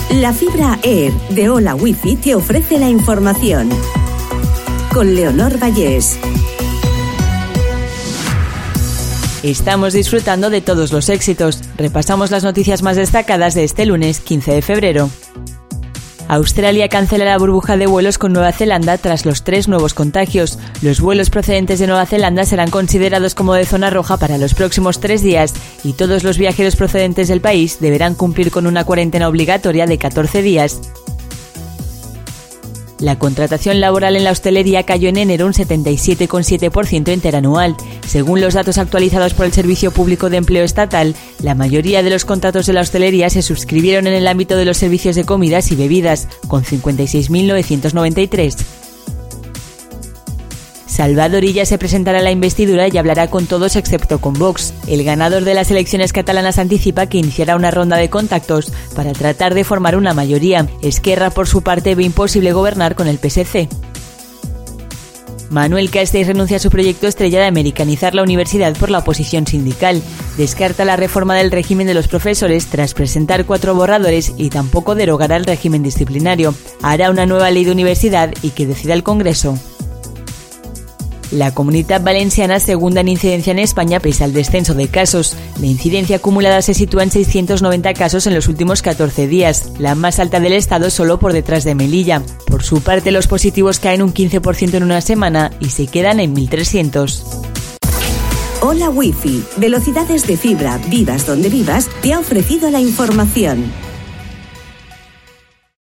La fibra Air de Hola Wifi te ofrece la información. Con Leonor Vallés. Estamos disfrutando de todos los éxitos. Repasamos las noticias más destacadas de este lunes 15 de febrero. Australia cancela la burbuja de vuelos con Nueva Zelanda tras los 3 nuevos contagios. Los vuelos procedentes de Nueva Zelanda serán considerados como de zona roja para los próximos 3 días y todos los viajeros procedentes del país deberán cumplir con una cuarentena obligatoria de 14 días. La contratación laboral en la hostelería cayó en enero un 77,7% interanual. Según los datos actualizados por el Servicio Público de Empleo Estatal, la mayoría de los contratos de la hostelería se suscribieron en el ámbito de los servicios de comidas y bebidas, con 56.993. Salvador Illa se presentará a la investidura y hablará con todos excepto con Vox. El ganador de las elecciones catalanas anticipa que iniciará una ronda de contactos para tratar de formar una mayoría. Esquerra, por su parte, ve imposible gobernar con el PSC. Manuel Castells renuncia a su proyecto estrella de americanizar la universidad por la oposición sindical. Descarta la reforma del régimen de los profesores tras presentar 4 borradores y tampoco derogará el régimen disciplinario. Hará una nueva ley de universidad y que decida el Congreso. La Comunitat Valenciana segunda en incidencia en España pese al descenso de casos. La incidencia acumulada se sitúa en 690 casos en los últimos 14 días, la más alta del estado solo por detrás de Melilla. Por su parte, los positivos caen un 15% en una semana y se quedan en 1.300. Hola Wifi, velocidades de fibra, vivas donde vivas, te ha ofrecido la información.